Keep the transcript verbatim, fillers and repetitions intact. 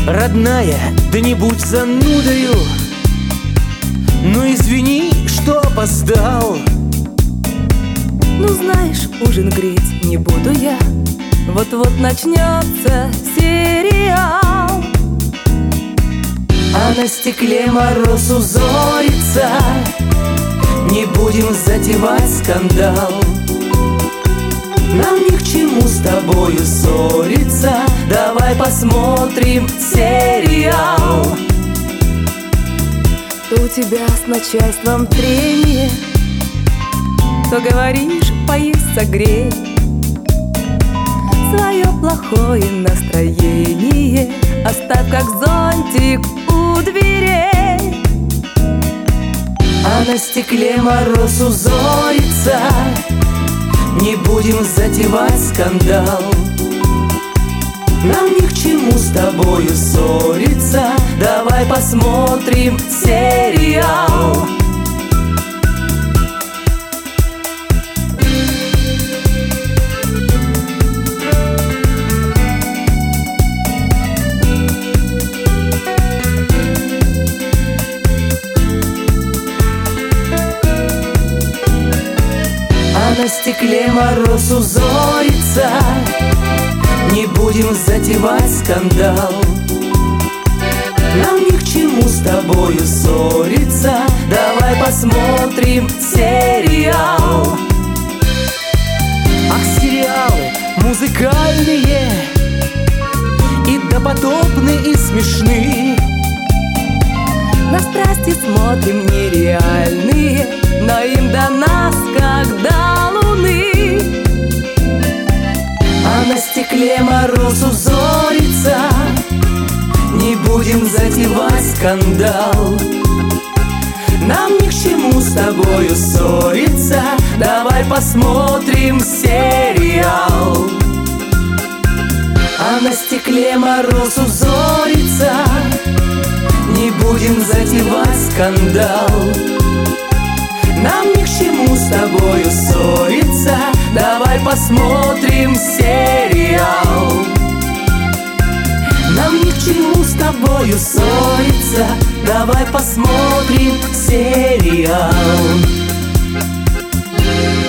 Родная, да не будь занудою, ну извини, что опоздал. Ну знаешь, ужин греть не буду я, вот-вот начнется сериал. А на стекле мороз узорится, не будем затевать скандал. Нам ни к чему с тобою ссориться, давай посмотрим сериал. То у тебя с начальством трение, то говоришь, поесть согрей. Свое плохое настроение оставь как зонтик у дверей. А на стекле мороз узорится, не будем затевать скандал. Нам ни к чему с тобою ссориться, давай посмотрим сериал. А на стекле мороз узорится, не будем затевать скандал. Нам ни к чему с тобою ссориться, давай посмотрим сериал. Ах, сериалы музыкальные и допотопные, и смешные. На страсти смотрим нереальные, но им до нас как до луны. А на стекле мороз узорится, не будем затевать скандал. Нам ни к чему с тобою ссориться, давай посмотрим сериал. А на стекле мороз узорится, не будем затевать скандал. Нам ни к чему с тобою ссориться, давай посмотрим сериал. Нам ни к чему с тобою ссориться, давай посмотрим сериал.